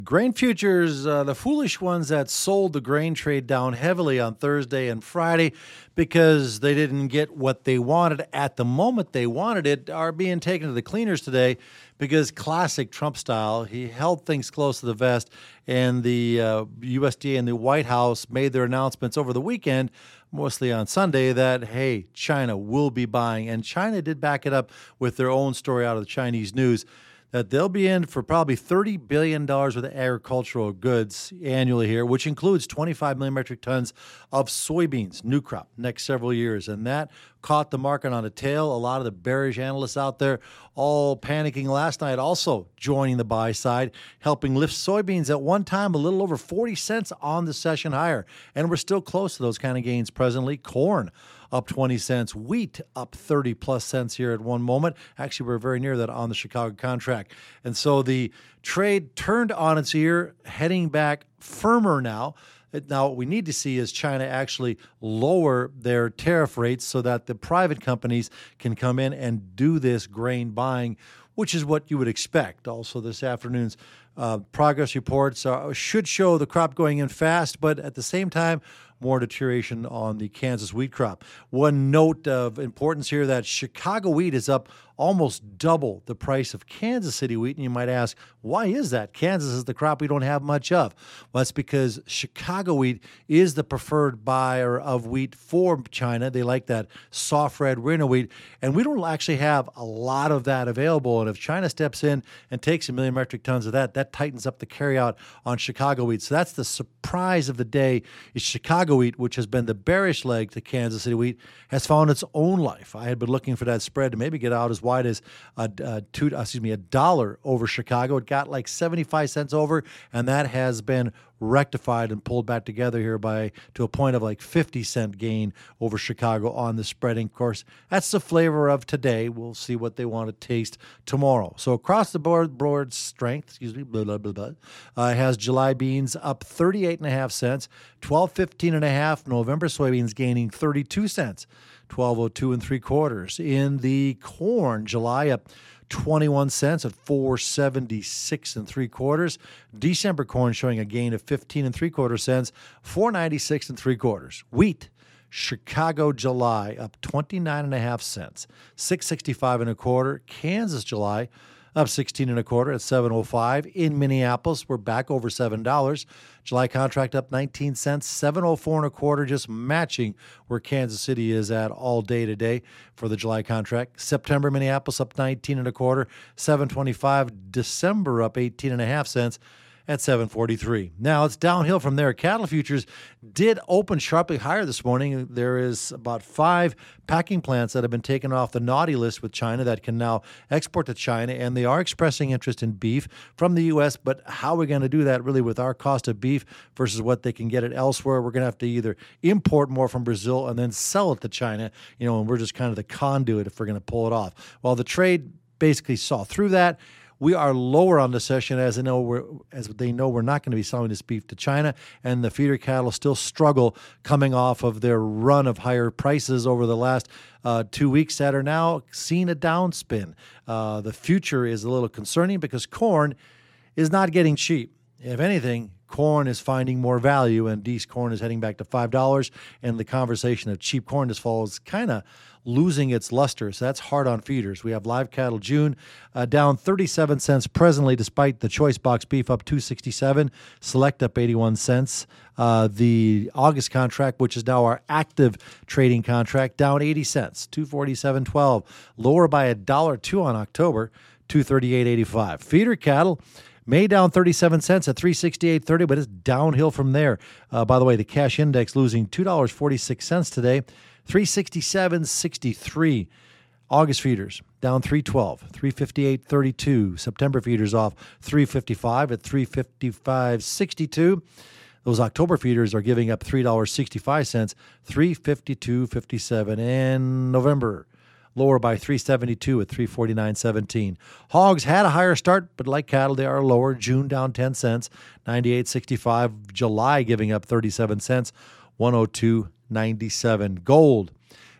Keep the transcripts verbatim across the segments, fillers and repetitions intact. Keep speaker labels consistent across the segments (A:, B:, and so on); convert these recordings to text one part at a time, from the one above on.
A: Grain futures, uh, the foolish ones that sold the grain trade down heavily on Thursday and Friday because they didn't get what they wanted at the moment they wanted it, are being taken to the cleaners today because classic Trump style, he held things close to the vest, and the uh, U S D A and the White House made their announcements over the weekend, mostly on Sunday, that, hey, China will be buying. And China did back it up with their own story out of the Chinese news, that they'll be in for probably thirty billion dollars worth of agricultural goods annually here, which includes twenty-five million metric tons of soybeans, new crop, next several years. And that caught the market on a tail. A lot of the bearish analysts out there all panicking last night, also joining the buy side, helping lift soybeans at one time a little over forty cents on the session higher. And we're still close to those kind of gains presently. Corn up twenty cents. Wheat up thirty plus cents here at one moment. Actually, we're very near that on the Chicago contract. And so the trade turned on its ear, heading back firmer now. Now, what we need to see is China actually lower their tariff rates so that the private companies can come in and do this grain buying, which is what you would expect. Also, this afternoon's uh, progress reports uh, should show the crop going in fast, but at the same time, more deterioration on the Kansas wheat crop. One note of importance here, that Chicago wheat is up almost double the price of Kansas City wheat. And you might ask, why is that? Kansas is the crop we don't have much of. Well, that's because Chicago wheat is the preferred buyer of wheat for China. They like that soft red Rhino wheat. And we don't actually have a lot of that available. And if China steps in and takes a million metric tons of that, that tightens up the carryout on Chicago wheat. So that's the surprise of the day, is Chicago wheat, which has been the bearish leg to Kansas City wheat, has found its own life. I had been looking for that spread to maybe get out as wide as a, a two, excuse me, a dollar over Chicago. It got like seventy-five cents over, and that has been rectified and pulled back together here by to a point of like fifty cent gain over Chicago on the spreading. Of course, that's the flavor of today. We'll see what they want to taste tomorrow. So across the board, board strength, excuse me, blah, blah, blah, blah, uh, has July beans up thirty-eight and a half cents, twelve fifteen and a half. November soybeans gaining thirty-two cents, twelve oh two and three quarters. In the corn, July up twenty-one cents at four seventy-six and three quarters. December corn showing a gain of fifteen and three quarter cents, four ninety-six and three quarters. Wheat, Chicago July up twenty-nine and a half cents, six sixty-five and a quarter. Kansas July up sixteen and a quarter at seven oh five. In Minneapolis, we're back over seven dollars. July contract up nineteen cents, seven oh four and a quarter, just matching where Kansas City is at all day today for the July contract. September, Minneapolis up nineteen and a quarter, seven twenty-five. December up eighteen and a half cents at seven forty-three. Now it's downhill from there. Cattle futures did open sharply higher this morning. There is about five packing plants that have been taken off the naughty list with China that can now export to China, and they are expressing interest in beef from the U S, but how are we going to do that really with our cost of beef versus what they can get it elsewhere? We're going to have to either import more from Brazil and then sell it to China, you know, and we're just kind of the conduit if we're going to pull it off. Well, the trade basically saw through that. We are lower on the session as they know we're as they know we're not going to be selling this beef to China, and the feeder cattle still struggle coming off of their run of higher prices over the last uh, two weeks that are now seeing a downspin. Uh, the future is a little concerning because corn is not getting cheap. If anything, corn is finding more value, and Deese corn is heading back to five dollars, and the conversation of cheap corn this fall is kind of losing its luster. So that's hard on feeders. We have live cattle June uh, down thirty-seven cents presently, despite the choice box beef up two sixty-seven, select up eighty-one cents. Uh, the August contract, which is now our active trading contract, down eighty cents, two forty-seven twelve, lower by a dollar two on October, two thirty-eight eighty-five. Feeder cattle May down thirty-seven cents at three sixty-eight thirty, but it's downhill from there. Uh, by the way, the cash index losing two dollars and forty-six cents today, three sixty-seven sixty-three. August feeders down three twelve, three fifty-eight thirty-two. September feeders off three fifty-five at three fifty-five sixty-two. Those October feeders are giving up three dollars and sixty-five cents, three fifty-two fifty-seven. And November lower by three seventy-two at three forty-nine seventeen. Hogs had a higher start, but like cattle, they are lower. June down ten cents, ninety-eight sixty-five. July giving up thirty-seven cents, one oh two ninety-seven. Gold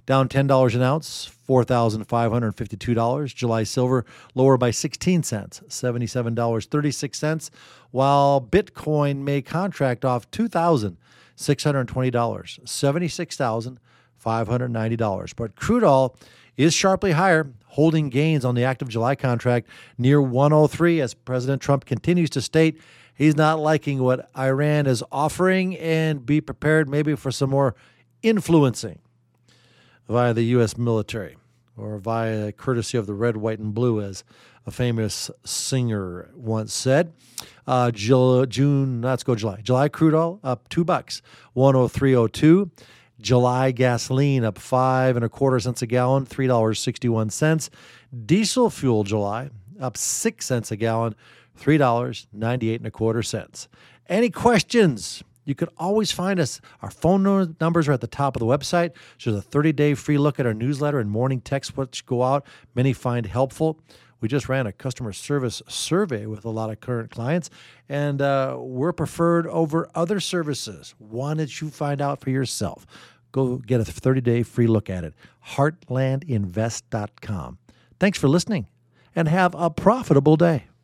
A: down ten dollars an ounce, four thousand five hundred fifty-two dollars. July silver lower by sixteen cents, seventy-seven dollars and thirty-six cents, while Bitcoin may contract off two thousand six hundred twenty dollars, seventy-six thousand five hundred ninety dollars. But crude oil is sharply higher, holding gains on the active July contract near one oh three as President Trump continues to state he's not liking what Iran is offering and be prepared maybe for some more influencing via the U S military or via courtesy of the red, white, and blue, as a famous singer once said. Uh, June, let's go July. July crude oil up two bucks, one oh three oh two. July gasoline up five and a quarter cents a gallon, three dollars and sixty-one cents. Diesel fuel July up six cents a gallon, three dollars and ninety-eight and a quarter cents. Any questions? You can always find us. Our phone numbers are at the top of the website. There's a thirty-day free look at our newsletter and morning texts which go out. Many find helpful. We just ran a customer service survey with a lot of current clients, and uh, we're preferred over other services. One that you find out for yourself. Go get a thirty-day free look at it. heartland invest dot com. Thanks for listening, and have a profitable day.